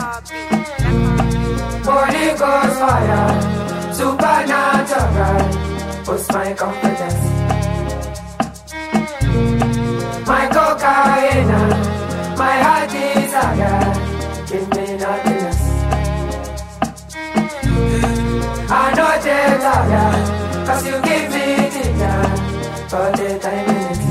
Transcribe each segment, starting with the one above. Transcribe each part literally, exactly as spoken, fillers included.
Holy Ghost fire, supernatural, boost my confidence. My cocaine, my heart desire, give me happiness. I know you're tired, cause you give me dinner for the time minutes.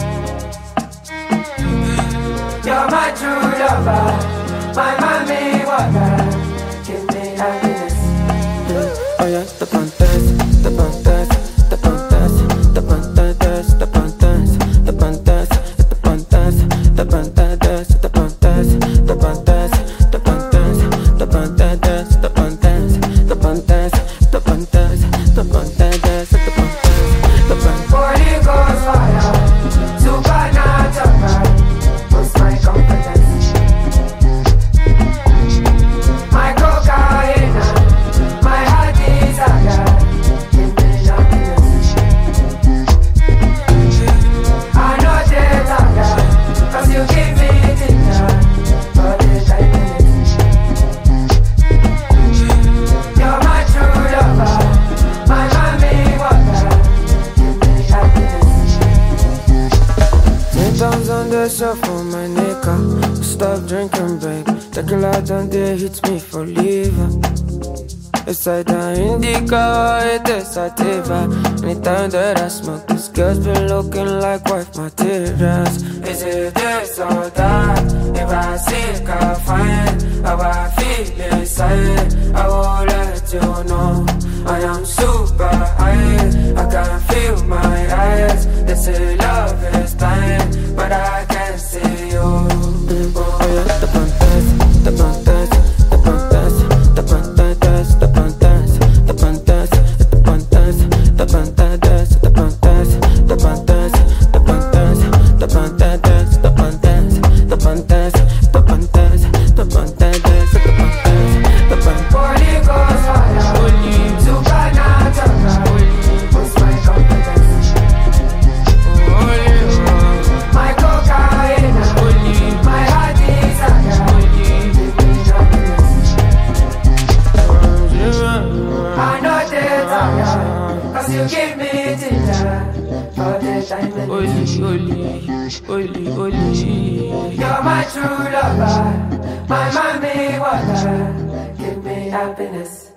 You're my true lover, my mommy water, give me happiness. Oh yeah, the pantas, the pantas, the pantas, the pantas, the pantas, the pantas, the pantas, the pantas, the pantas, the pantas, the pantas, the pantas, the pantas, the pantas, the pantas, the pantas, the pantas, the pantas. Holy Ghost fire, supernatural, boost my confidence. My cocaine, my heart desire, give me happiness. I know you're tired, cause you give me dinner for the time minutes. You're my true lover, my mommy water, give me happiness. Ten pounds on the shuffle, my nigga. Stop drinking, babe. Tequila down there hits me for liver. It's like the indica, it is sativa. Anytime that I smoke, this girl's been looking like wife materials. Is it this or that? If I seek, I find how I feel inside. I will let you know I am super high. I can feel my eyes. They say love is blind, but I can't see you. Oh yeah, the pantas, the pantas, the pantas, the pantas, the pantas, the pantas, the pantas, the pantas, the pantas, the pantas, the pantas, the pantas, the pantas, the pantas, the pantas, the pantas, the pantas. Holy Ghost fire, supernatural, boost my confidence. My cocaine, my heart desire, give me happiness. I know you're tired, cause you give me dinner for the time minutes. You're my true lover, my mommy water, give me happiness.